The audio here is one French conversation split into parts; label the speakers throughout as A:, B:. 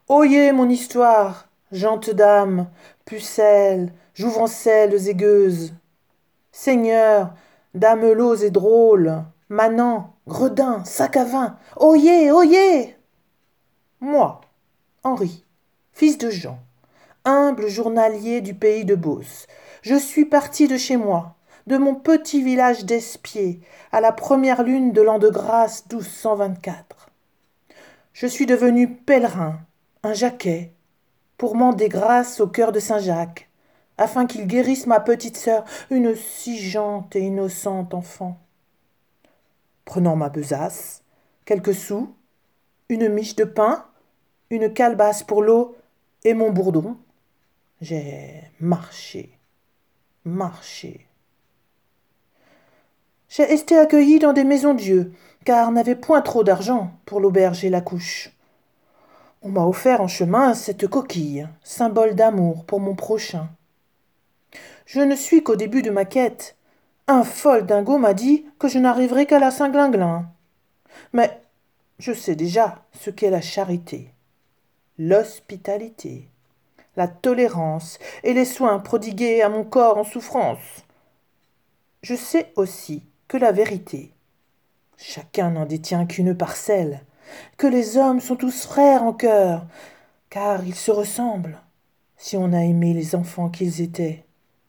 A: Oyez mon histoire, gente dame, pucelle, jouvencelles et gueuses. Seigneur, damelots et drôles, manants, gredins, sac à vin, oyez, oyez! Moi, Henri, fils de Jean, humble journalier du pays de Beauce, je suis parti de chez moi, de mon petit village d'Espier, à la première lune de l'an de grâce 1224. Je suis devenu pèlerin, un Jacquet, pour mander grâce au cœur de Saint-Jacques, afin qu'il guérisse ma petite sœur, une si gente et innocente enfant. Prenant ma besace, quelques sous, une miche de pain, une calebasse pour l'eau et mon bourdon, j'ai marché, marché. J'ai été accueilli dans des maisons Dieu, car n'avait point trop d'argent pour l'auberge et la couche. On m'a offert en chemin cette coquille, symbole d'amour pour mon prochain. Je ne suis qu'au début de ma quête. Un folle dingo m'a dit que je n'arriverai qu'à la Saint-Glinglin. Mais je sais déjà ce qu'est la charité, l'hospitalité, la tolérance et les soins prodigués à mon corps en souffrance. Je sais aussi que la vérité, chacun n'en détient qu'une parcelle, que les hommes sont tous frères en cœur, car ils se ressemblent, si on a aimé les enfants qu'ils étaient.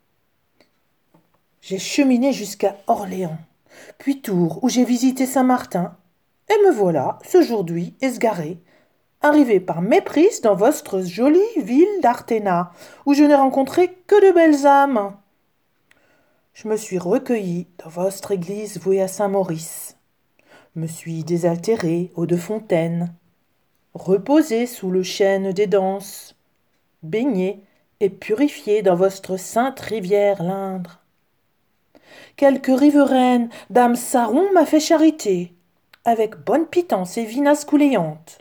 A: J'ai cheminé jusqu'à Orléans, puis Tours, où j'ai visité Saint-Martin, et me voilà, ce jour-d'hui, esgaré, arrivé par méprise dans votre jolie ville d'Arthéna, où je n'ai rencontré que de belles âmes. Je me suis recueilli dans votre église vouée à Saint-Maurice, me suis désaltéré aux deux fontaines, reposé sous le chêne des danses, baigné et purifié dans votre sainte rivière l'Indre. Quelque riveraine, dame Saron m'a fait charité, avec bonne pitance et vinasse couléante.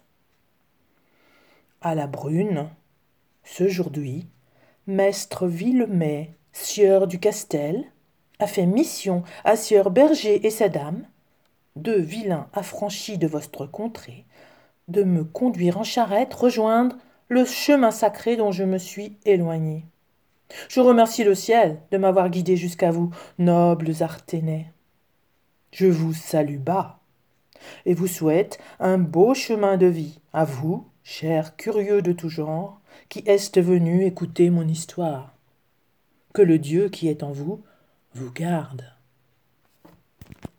A: À la brune, ce jour-d'hui, mestre Villemet, sieur du Castel, a fait mission à sieur Berger et sa dame, deux vilains affranchis de votre contrée, de me conduire en charrette rejoindre le chemin sacré dont je me suis éloigné. Je remercie le ciel de m'avoir guidé jusqu'à vous, nobles Arténais. Je vous salue bas et vous souhaite un beau chemin de vie, à vous, chers curieux de tout genre, qui estes venus écouter mon histoire. Que le Dieu qui est en vous vous garde.